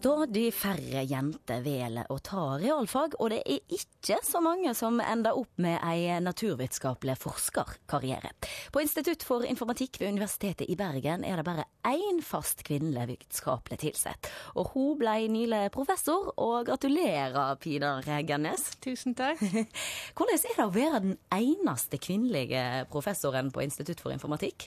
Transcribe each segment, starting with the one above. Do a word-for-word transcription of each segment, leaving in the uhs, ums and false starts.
Stadig færre jenter velger å ta realfag, og det er ikke så mange som ender opp med en naturvitenskapelig forskerkarriere. På Institutt for informatikk ved Universitetet i Bergen er det bare én fast kvinnelig vitenskapelig tilsett. Og hun ble nylig professor, og gratulerer, Pina Regennes. Tusen takk. Hvordan er det å være den eneste kvinnelige professoren på Institutt for informatikk?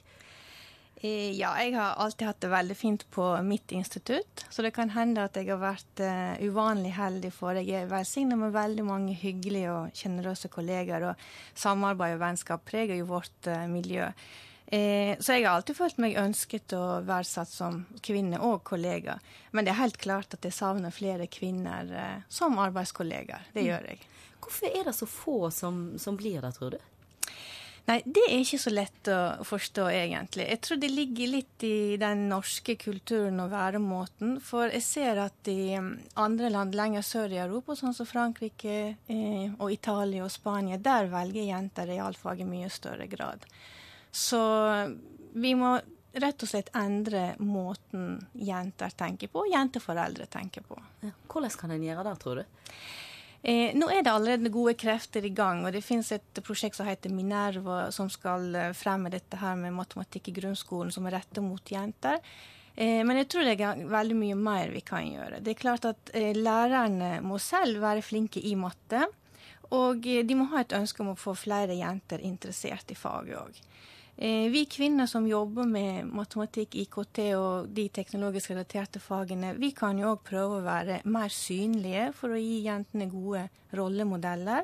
Ja, jeg har alltid hatt det veldig fint på mitt institutt, så det kan hende at jeg har vært uh, uvanlig heldig, for jeg er velsignet med veldig mange hyggelige og generøse kolleger, og samarbeid og vennskap preger jo vårt uh, miljø. Eh, så jeg har alltid følt meg ønsket og verdsatt som kvinne og kollega, men det er helt klart at jeg savner flere kvinner uh, som arbeidskolleger. Det gjør jeg. Hvorfor er det så få som, som blir det, tror du? Nei, det er ikke så lett å forstå egentlig. Jeg tror det ligger litt i den norske kulturen og væremåten, for jeg ser at i andre land lenger sør i Europa, sånn som Frankrike eh, og Italia og Spania, der velger jenter realfag i mye større grad. Så vi må rett og slett endre måten jenter tenker på, og jenteforeldre tenker på. Ja. Hvordan kan en gjøre det, tror du? Eh, nå er det allerede gode krefter i gang, og det finnes et prosjekt som heter Minerva, som skal fremme dette her med matematikk i grunnskolen som er rettet mot jenter. Eh, men jeg tror det er veldig mye mer vi kan gjøre. Det er klart at eh, lærerne må selv være flinke i matte, og de må ha et ønske om å få flere jenter interessert i faget også. Vi kvinner som jobber med matematikk, I K T og de teknologisk relaterte fagene, vi kan jo også prøve å være mer synlige for å gi jentene gode rollemodeller.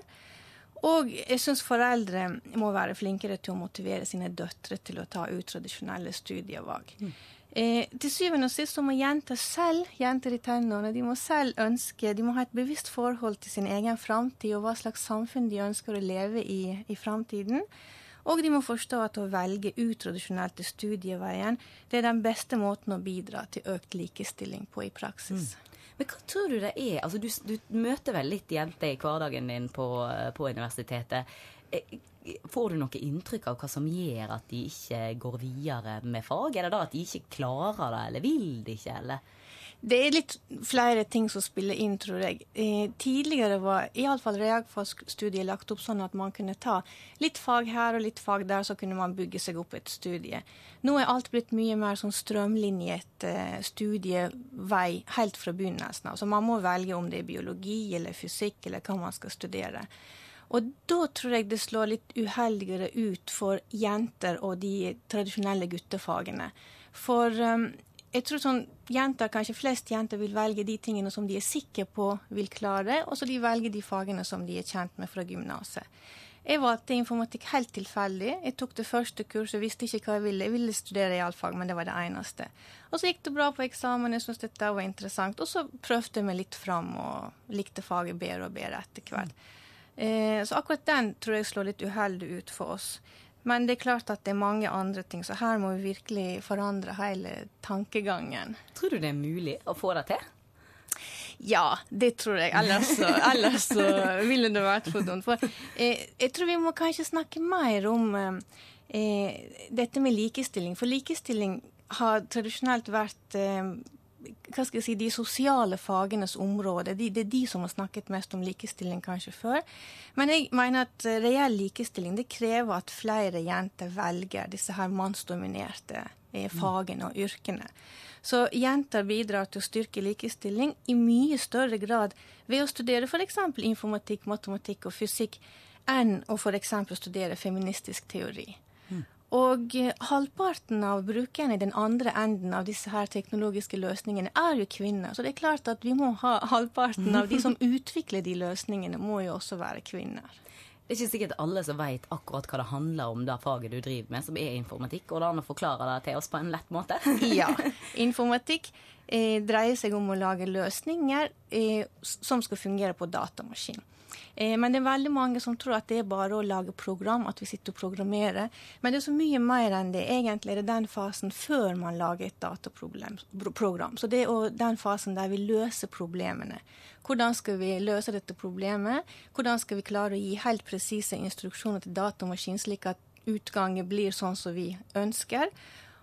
Og jeg synes foreldre må være flinkere til å motivere sine døtre til å ta utradisjonelle studievalg. Mm. Eh, til syvende og sist så må jenter selv, jenter i tenårene, de må selv ønske, de må ha et bevisst forhold til sin egen fremtid og hva slags samfunn de ønsker å leve i i fremtiden. Og de må forstå at å velge utradisjonelt til studieveien, det er den beste måten å bidra til økt likestilling på i praksis. Mm. Men hva tror du det er? Altså, du, du møter vel litt jenter i hverdagen din på, på universitetet. Får du noe inntrykk av hva som gjør at de ikke går videre med fag? Er det da at de ikke klarer det, eller vil de ikke, eller? Det er litt flere ting som spiller inn, tror jeg. Eh, tidligere var i alle fall realfagsstudiet lagt opp sånn at man kunne ta litt fag her og litt fag der, så kunne man bygge seg opp et studie. Nå er alt blitt mye mer sånn strømlinjet eh, studievei helt fra begynnelsen av. Så man må velge om det er biologi eller fysikk eller hva man skal studere. Og da tror jeg det slår litt uheldigere ut for jenter og de tradisjonelle guttefagene. For um, jeg tror sånn jenter, kanskje flest jenter vil velge de tingene som de er sikre på vil klare, og så de velger de fagene som de er kjent med fra gymnaset. Jeg valgte informatikk helt tilfeldig. Jeg tok det første kurset, visste ikke hva jeg ville. Jeg ville studere realfag, men det var det eneste. Og så gikk det bra på eksamen, jeg synes dette var interessant, og så prøvde jeg meg litt fram og likte faget bedre og bedre etter hvert. Eh, så akkurat den tror jeg slår litt uheldig ut for oss. Men det er klart at det er mange andre ting, så her må vi virkelig forandre hele tankegangen. Tror du det er mulig å få det til? Ja, det tror jeg. Ellers så, ellers så ville det vært for dumt. For eh, jeg tror vi må kanskje snakke mer om eh, dette med likestilling. For likestilling har tradisjonelt vært eh, hva skal jeg si, de sosiale fagenes område. De, det er de som har snakket mest om likestilling kanskje før. Men jeg mener at reell likestilling, det krever at flere jenter velger disse her mannsdominerte eh, fagene og yrkene. Så jenter bidrar til å styrke likestilling i mye større grad ved å studere for eksempel informatikk, matematikk og fysikk, enn å for eksempel studere feministisk teori. Mm. Og halvparten av brukerne i den andre enden av disse her teknologiske løsningene er jo kvinner. Så det er klart at vi må ha halvparten av de som utvikler de løsningene, må jo også være kvinner. Det er ikke sikkert alle som vet akkurat hva det handler om det faget du driver med, som er informatikk, og da må forklare det til oss på en lett måte. Ja, informatikk eh, dreier seg om å lage løsninger eh, som skal fungere på datamaskin. Eh, men det er veldig mange som tror at det er bare å lage program, at vi sitter og programmerer. Men det er så mye mer enn det. Egentlig er det den fasen før man lager et dataprogram. Så det er den fasen der vi løser problemene. Hvordan skal vi løse dette problemet? Hvordan skal vi klare å gi helt presise instruksjoner til datamaskinen, slik at utgangen blir sånn som vi ønsker?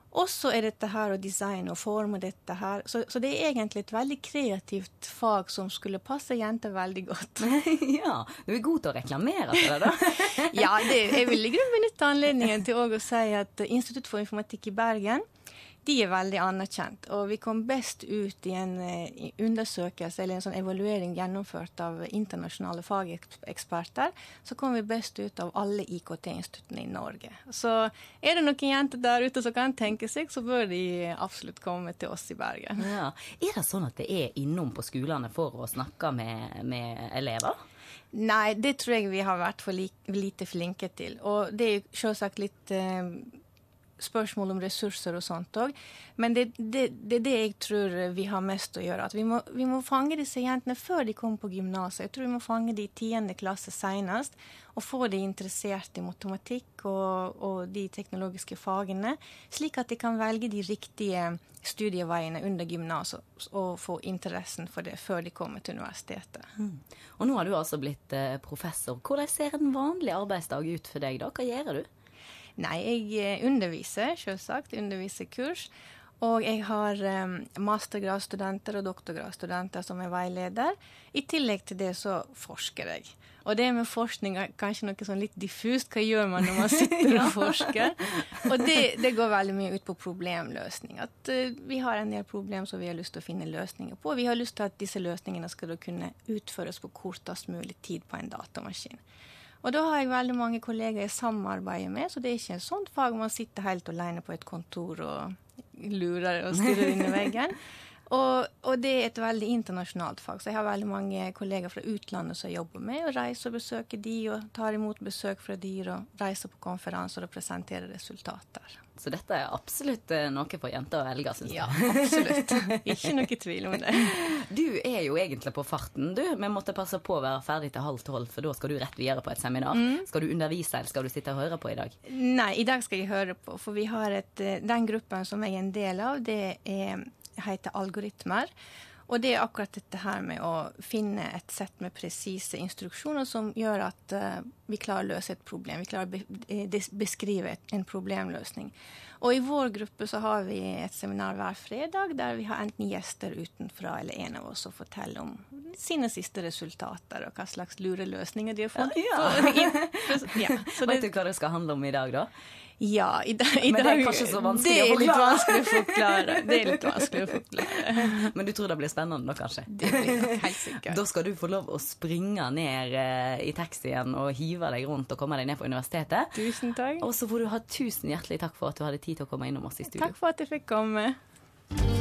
Og så er dette her å designe og forme dette her. Så, så det er egentlig et veldig kreativt fag som skulle passe jenter veldig godt. Ja, du er god til å reklamere for det da. Ja, det, jeg vil i grunnen benytte anledningen til å si at Institutt for informatikk i Bergen, de er veldig anerkjent, og vi kom best ut i en uh, undersøkelse, eller en sånn evaluering gjennomført av internasjonale fageksperter, så kom vi best ut av alle I K T-instituttene i Norge. Så er det noen jenter der ute som kan tenke seg, så bør de absolutt komme til oss i Bergen. Ja. Er det sånn at det er innom på skolene for å snakke med, med elever? Nei, det tror jeg vi har vært for li- lite flinke til, og det er jo selvsagt litt... Uh, spørsmål om ressurser og sånt også. Men det, det, det er det jeg tror vi har mest å gjøre. At vi må, vi må fange disse jentene før de kommer på gymnaset. Jeg tror vi må fange de i tiende klasse senest, og få de interessert i matematikk og, og de teknologiske fagene, slik at de kan velge de riktige studieveiene under gymnaset og få interessen for det før de kommer til universitetet. Mm. Og nå har du altså blitt eh, professor. Hvordan ser en vanlig arbeidsdag ut for deg da? Hva gjør du? Nei, jeg underviser, selvsagt, underviser kurs, og jeg har um, mastergradsstudenter og doktorgradsstudenter som er veileder. I tillegg til det så forsker jeg. Og det med forskning er kanskje noe sånn litt diffust. Hva gjør man når man sitter og forsker? Og det, det går veldig mye ut på problemløsning. At uh, vi har en del problem som vi har lyst til å finne løsninger på. Vi har lyst til at disse løsningene skal da kunne utføres på kortest mulig tid på en datamaskin. Og da har jeg veldig mange kolleger jeg samarbeider med, så det er ikke en sånt fag man sitter helt alene på et kontor og lurer og styrer inn i veggen. Og, og det er et veldig internasjonalt fag, så jeg har veldig mange kolleger fra utlandet som jobber med, og reiser og besøker de, og tar imot besøk fra de, og reiser på konferanser og presenterer resultater. Så dette er absolutt noe for jenter å velge, synes jeg. Ja, absolutt. Ikke noe tvil om det. Du er jo egentlig på farten, du. Vi måtte passe på å være ferdig til halv tolv, for da skal du rett videre på et seminar. Mm. Skal du undervise, eller skal du sitte og høre på i dag? Nei, i dag skal jeg høre på, for vi har et, den gruppen som jeg er en del av, det er, heter algoritmer. Og det er akkurat dette her med å finne et sett med presise instruksjoner som gjør at uh, vi klarer å løse et problem. Vi klarer å be- beskrive et, en problemløsning. Og i vår gruppe så har vi et seminar hver fredag der vi har enten gjester utenfra eller en av oss som forteller om sine siste resultater og hva slags lure løsninger de har fått. Ja, ja. ja, så det, vet du hva det skal handle om i dag da? Ja, i dag, i Men det er dag, kanskje så vanskelig det å er litt forklare. vanskelig å forklare. Det er litt vanskelig å forklare. Men du tror det blir spennende da, kanskje? Det blir nok helt sikkert. Da skal du få lov å springe ned eh, i taxien og hive deg rundt og komme deg ned på universitetet. Tusen takk. Og så får du ha tusen hjertelig takk for at du hadde tid til å komme innom oss i studio. Takk for at jeg fikk komme.